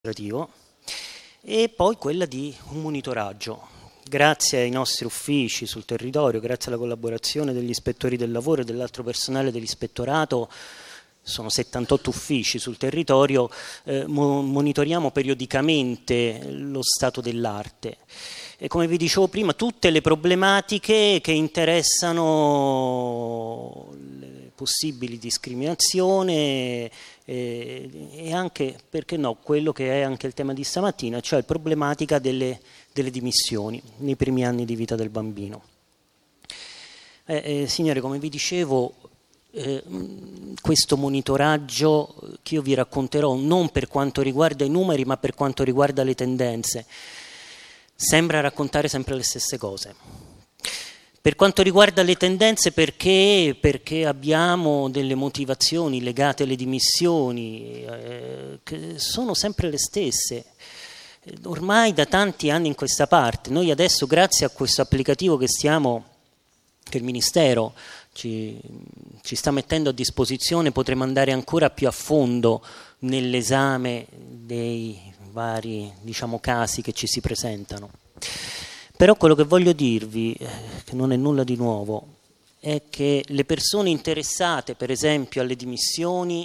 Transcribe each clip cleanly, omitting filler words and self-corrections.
e poi quella di un monitoraggio. Grazie ai nostri uffici sul territorio, grazie alla collaborazione degli ispettori del lavoro e dell'altro personale dell'ispettorato, sono 78 uffici sul territorio, monitoriamo periodicamente lo stato dell'arte. E come vi dicevo prima, tutte le problematiche che interessano le possibili discriminazioni e anche, perché no, quello che è anche il tema di stamattina, cioè la problematica delle dimissioni nei primi anni di vita del bambino. Signore, come vi dicevo, questo monitoraggio che io vi racconterò non per quanto riguarda i numeri ma per quanto riguarda le tendenze sembra raccontare sempre le stesse cose. Per quanto riguarda le tendenze, perché abbiamo delle motivazioni legate alle dimissioni che sono sempre le stesse ormai da tanti anni in questa parte. Noi adesso, grazie a questo applicativo che il Ministero ci sta mettendo a disposizione, potremo andare ancora più a fondo nell'esame dei vari, casi che ci si presentano. Però quello che voglio dirvi, che non è nulla di nuovo, è che le persone interessate, per esempio, alle dimissioni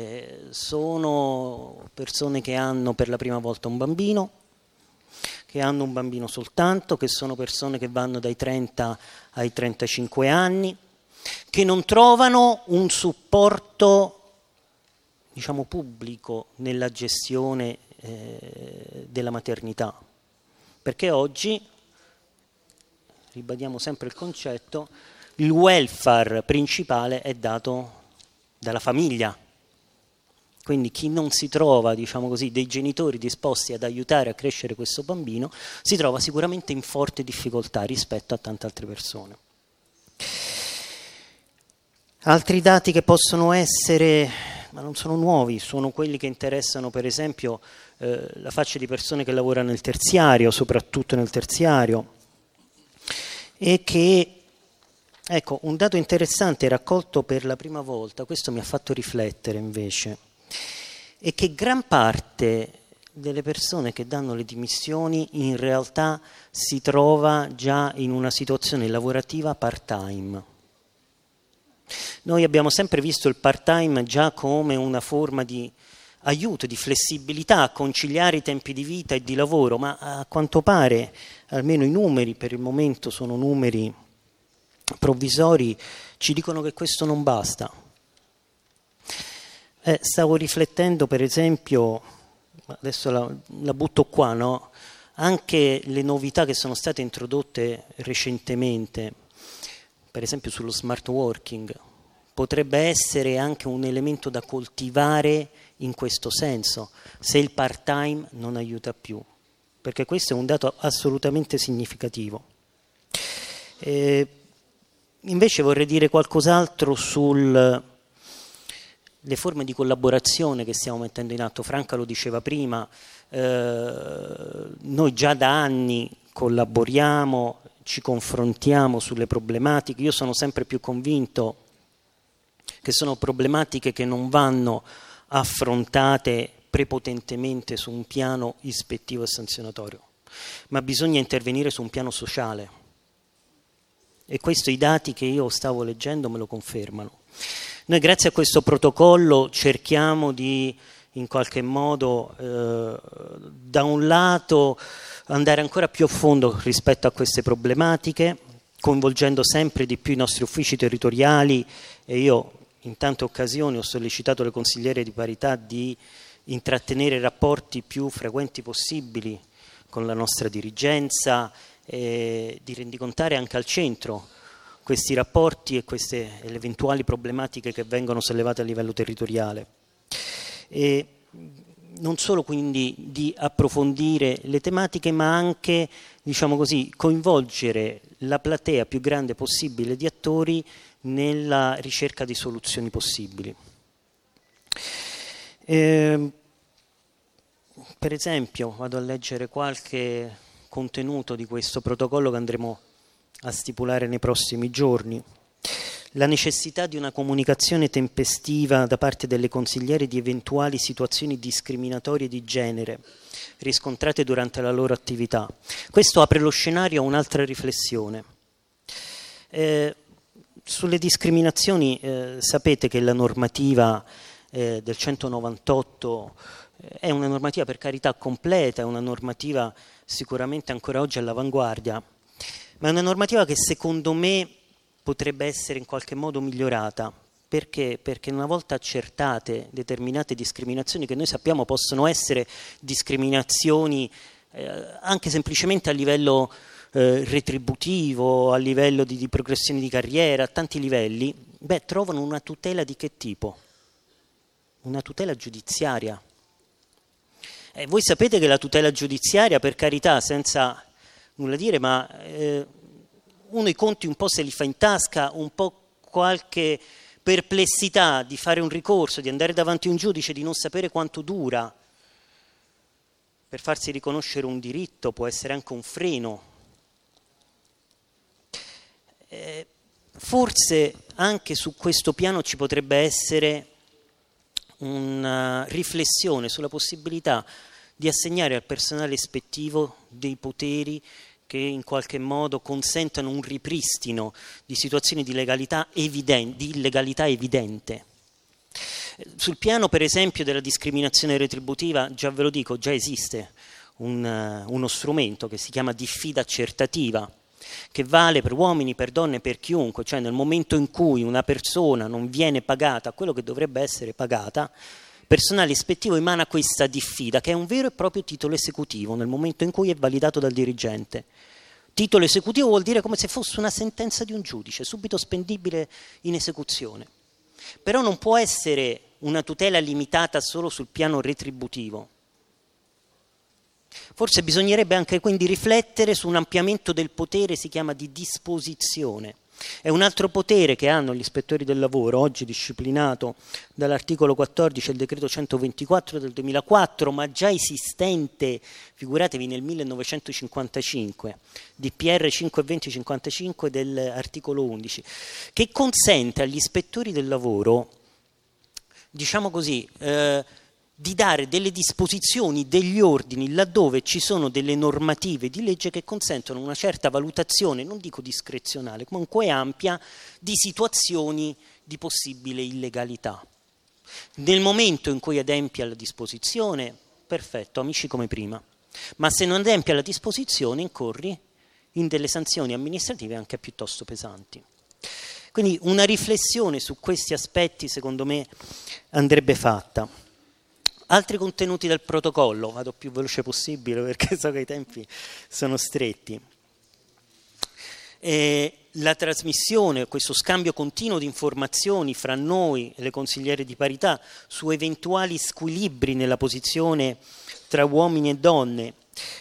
sono persone che hanno per la prima volta un bambino, che hanno un bambino soltanto, che sono persone che vanno dai 30 ai 35 anni, che non trovano un supporto, pubblico nella gestione della maternità, perché oggi, ribadiamo sempre il concetto, il welfare principale è dato dalla famiglia. Quindi chi non si trova, dei genitori disposti ad aiutare a crescere questo bambino, si trova sicuramente in forte difficoltà rispetto a tante altre persone. Altri dati che possono essere, ma non sono nuovi, sono quelli che interessano per esempio la fascia di persone che lavorano nel terziario, soprattutto nel terziario, e che, ecco, un dato interessante raccolto per la prima volta, questo mi ha fatto riflettere invece, è che gran parte delle persone che danno le dimissioni in realtà si trova già in una situazione lavorativa part-time. Noi abbiamo sempre visto il part-time già come una forma di aiuto, di flessibilità a conciliare i tempi di vita e di lavoro, ma a quanto pare, almeno i numeri per il momento sono numeri provvisori, ci dicono che questo non basta. Stavo riflettendo per esempio, adesso la butto qua, no? Anche le novità che sono state introdotte recentemente, per esempio sullo smart working, potrebbe essere anche un elemento da coltivare in questo senso, se il part-time non aiuta più, perché questo è un dato assolutamente significativo. Invece vorrei dire qualcos'altro sulle forme di collaborazione che stiamo mettendo in atto. Franca lo diceva prima, noi già da anni collaboriamo, ci confrontiamo sulle problematiche. Io sono sempre più convinto che sono problematiche che non vanno affrontate prepotentemente su un piano ispettivo e sanzionatorio, ma bisogna intervenire su un piano sociale. E questo i dati che io stavo leggendo me lo confermano. Noi grazie a questo protocollo cerchiamo di, in qualche modo, da un lato andare ancora più a fondo rispetto a queste problematiche, coinvolgendo sempre di più i nostri uffici territoriali, e io in tante occasioni ho sollecitato le consigliere di parità di intrattenere rapporti più frequenti possibili con la nostra dirigenza e di rendicontare anche al centro questi rapporti e le eventuali problematiche che vengono sollevate a livello territoriale. E non solo quindi di approfondire le tematiche, ma anche, coinvolgere la platea più grande possibile di attori nella ricerca di soluzioni possibili. Per esempio, vado a leggere qualche contenuto di questo protocollo che andremo a stipulare nei prossimi giorni. la necessità di una comunicazione tempestiva da parte delle consigliere di eventuali situazioni discriminatorie di genere riscontrate durante la loro attività. Questo apre lo scenario a un'altra riflessione. Sulle discriminazioni sapete che la normativa del 198 è una normativa per carità completa, è una normativa sicuramente ancora oggi all'avanguardia, ma è una normativa che secondo me potrebbe essere in qualche modo migliorata. Perché? Perché una volta accertate determinate discriminazioni, che noi sappiamo possono essere discriminazioni anche semplicemente a livello retributivo, a livello di progressione di carriera, a tanti livelli, trovano una tutela di che tipo? Una tutela giudiziaria. Voi sapete che la tutela giudiziaria, per carità, senza nulla dire, ma uno i conti un po' se li fa in tasca, un po' qualche perplessità di fare un ricorso, di andare davanti a un giudice, di non sapere quanto dura per farsi riconoscere un diritto, può essere anche un freno. Forse anche su questo piano ci potrebbe essere una riflessione sulla possibilità di assegnare al personale ispettivo dei poteri che in qualche modo consentano un ripristino di situazioni di illegalità evidente. Sul piano, per esempio, della discriminazione retributiva, già ve lo dico, già esiste uno strumento che si chiama diffida accertativa, che vale per uomini, per donne, per chiunque, cioè nel momento in cui una persona non viene pagata quello che dovrebbe essere pagata, il personale ispettivo emana questa diffida, che è un vero e proprio titolo esecutivo nel momento in cui è validato dal dirigente. Titolo esecutivo vuol dire come se fosse una sentenza di un giudice, subito spendibile in esecuzione. Però non può essere una tutela limitata solo sul piano retributivo. Forse bisognerebbe anche quindi riflettere su un ampliamento del potere, si chiama di disposizione. È un altro potere che hanno gli ispettori del lavoro, oggi disciplinato dall'articolo 14 del decreto 124 del 2004, ma già esistente, figuratevi, nel 1955, DPR 52055 dell'articolo 11, che consente agli ispettori del lavoro, diciamo così, di dare delle disposizioni, degli ordini, laddove ci sono delle normative di legge che consentono una certa valutazione, non dico discrezionale, comunque ampia, di situazioni di possibile illegalità. Nel momento in cui adempie alla disposizione, perfetto, amici come prima. Ma se non adempie alla disposizione, incorri in delle sanzioni amministrative anche piuttosto pesanti. Quindi una riflessione su questi aspetti, secondo me, andrebbe fatta. Altri contenuti del protocollo, vado più veloce possibile perché so che i tempi sono stretti. La trasmissione, questo scambio continuo di informazioni fra noi e le consigliere di parità su eventuali squilibri nella posizione tra uomini e donne,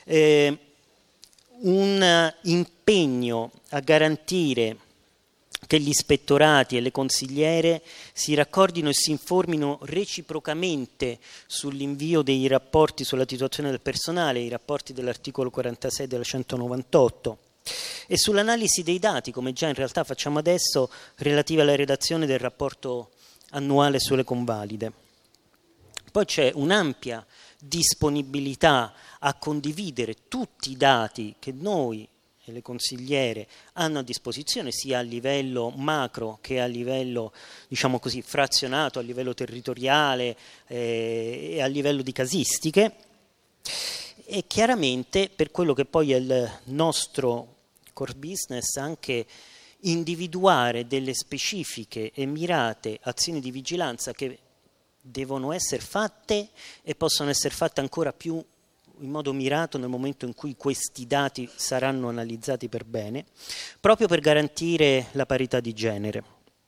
un impegno a garantire che gli ispettorati e le consigliere si raccordino e si informino reciprocamente sull'invio dei rapporti sulla situazione del personale, i rapporti dell'articolo 46 della 198, e sull'analisi dei dati, come già in realtà facciamo adesso, relativi alla redazione del rapporto annuale sulle convalide. Poi c'è un'ampia disponibilità a condividere tutti i dati che noi e le consigliere hanno a disposizione, sia a livello macro che a livello, diciamo così, frazionato, a livello territoriale e a livello di casistiche. E chiaramente, per quello che poi è il nostro core business, anche individuare delle specifiche e mirate azioni di vigilanza che devono essere fatte e possono essere fatte ancora più in modo mirato nel momento in cui questi dati saranno analizzati per bene, proprio per garantire la parità di genere.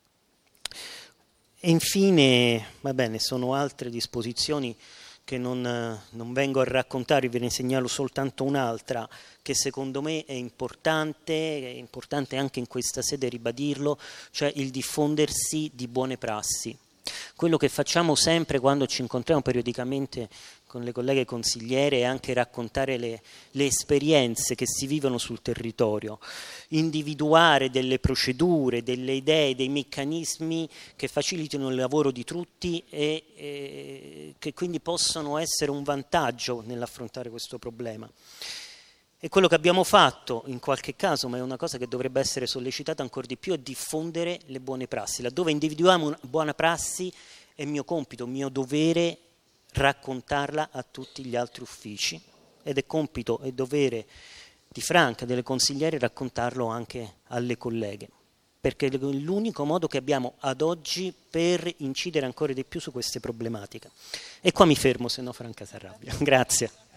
E infine, va bene, sono altre disposizioni che non vengo a raccontare, ve ne segnalo soltanto un'altra che secondo me è importante anche in questa sede ribadirlo, cioè il diffondersi di buone prassi. Quello che facciamo sempre quando ci incontriamo periodicamente con le colleghe consigliere e anche raccontare le esperienze che si vivono sul territorio, individuare delle procedure, delle idee, dei meccanismi che facilitino il lavoro di tutti e che quindi possano essere un vantaggio nell'affrontare questo problema. E quello che abbiamo fatto in qualche caso, ma è una cosa che dovrebbe essere sollecitata ancora di più, è diffondere le buone prassi. Laddove individuiamo una buona prassi è mio compito, mio dovere raccontarla a tutti gli altri uffici ed è compito e dovere di Franca, delle consigliere, raccontarlo anche alle colleghe, perché è l'unico modo che abbiamo ad oggi per incidere ancora di più su queste problematiche. E qua mi fermo, se no Franca si arrabbia. Grazie.